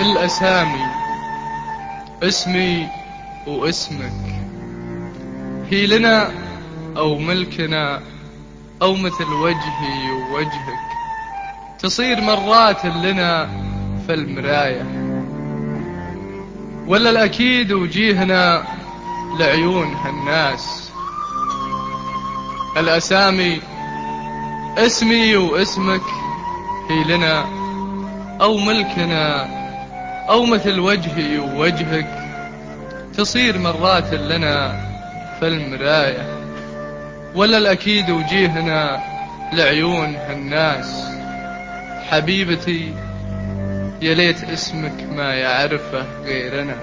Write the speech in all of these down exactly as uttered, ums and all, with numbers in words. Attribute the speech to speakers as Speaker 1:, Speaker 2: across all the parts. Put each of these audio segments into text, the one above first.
Speaker 1: الأسامي اسمي واسمك هي لنا أو ملكنا أو مثل وجهي ووجهك، تصير مرات لنا في المراية، ولا الأكيد وجيهنا لعيون هالناس. الأسامي اسمي واسمك هي لنا أو ملكنا أو مثل وجهي ووجهك، تصير مرات لنا في المراية، ولا الأكيد وجيهنا لعيون هالناس. حبيبتي يا ليت اسمك ما يعرفه غيرنا،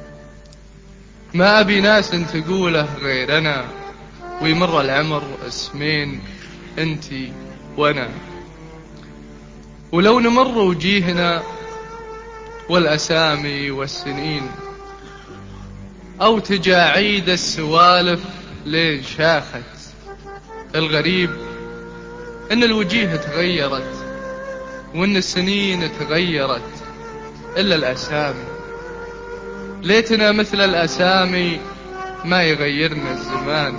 Speaker 1: ما أبي ناس تقوله غيرنا، ويمر العمر اسمين انتي وانا. ولو نمر وجيهنا والأسامي والسنين، أو تجاعيد السوالف لين شاخت، الغريب إن الوجيه تغيرت وإن السنين تغيرت، إلا الأسامي ليتنا مثل الأسامي ما يغيرنا الزمان.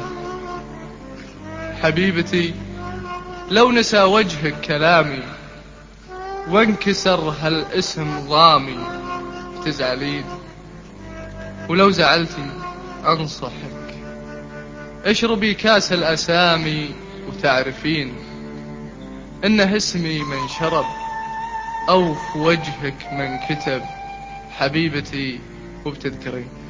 Speaker 1: حبيبتي لو نسى وجهك كلامي وانكسر هالاسم ضامي تزعلين، ولو زعلتي أنصحك اشربي كاس الأسامي وتعرفين إنه اسمي من شرب أو في وجهك من كتب. حبيبتي وبتذكرين.